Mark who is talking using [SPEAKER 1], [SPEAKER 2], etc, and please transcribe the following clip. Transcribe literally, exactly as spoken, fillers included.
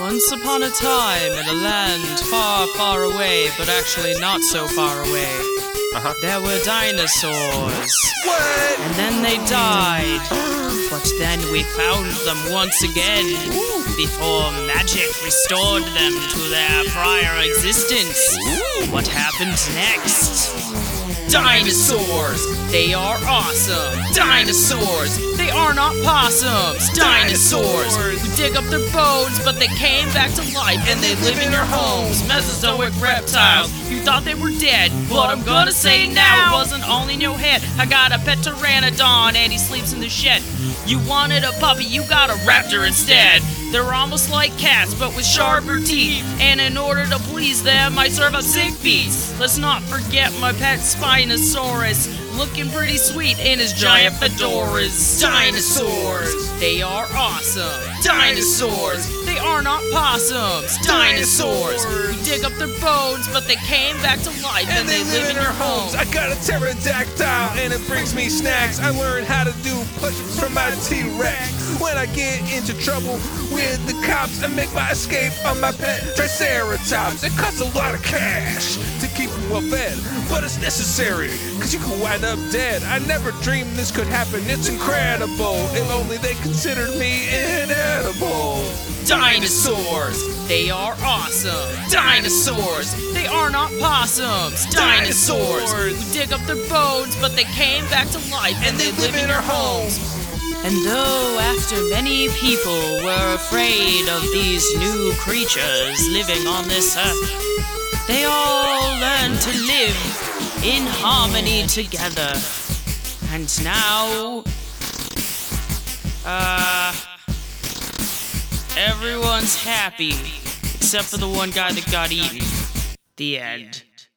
[SPEAKER 1] Once upon a time, in a land far, far away, but actually not so far away,
[SPEAKER 2] Uh-huh.
[SPEAKER 1] there were dinosaurs.
[SPEAKER 2] What?
[SPEAKER 1] And then they died. But then we found them once again, before magic restored them to their prior existence. What happened next? Dinosaurs! They are awesome! Dinosaurs! They are not possums! Dinosaurs! We dig up their bones, but they came back to life and they live in your homes! Mesozoic reptiles! You thought they were dead, but I'm gonna say now it wasn't only in your head. I got a pet pteranodon and he sleeps in the shed. You wanted a puppy, you got a raptor instead. They're almost like cats, but with sharper teeth. And in order to please them, I serve up sick beats. Let's not forget my pet Spinosaurus, looking pretty sweet in his giant fedoras. Dinosaurs, they are awesome. Dinosaurs, they are not possums. Dinosaurs, we dig up their bones, but they came back to life and,
[SPEAKER 2] And they live in
[SPEAKER 1] your
[SPEAKER 2] our homes. I got a pterodactyl and it brings me snacks. I learned how to do push-ups from my T-Rex. When I get into trouble with the cops, I make my escape on my pet Triceratops. It costs a lot of cash to keep them well fed, but it's necessary, cause you can wind up dead. I never dreamed this could happen, it's incredible. If only they considered me inedible.
[SPEAKER 1] Dinosaurs, they are awesome. Dinosaurs, they are not possums. Dinosaurs, we dig up their bones, but they came back to life and,
[SPEAKER 2] And
[SPEAKER 1] they, live in our homes. And though after many people were afraid of these new creatures living on this earth, they all learned to live in harmony together. And now, uh, everyone's happy, except for the one guy that got eaten. The end.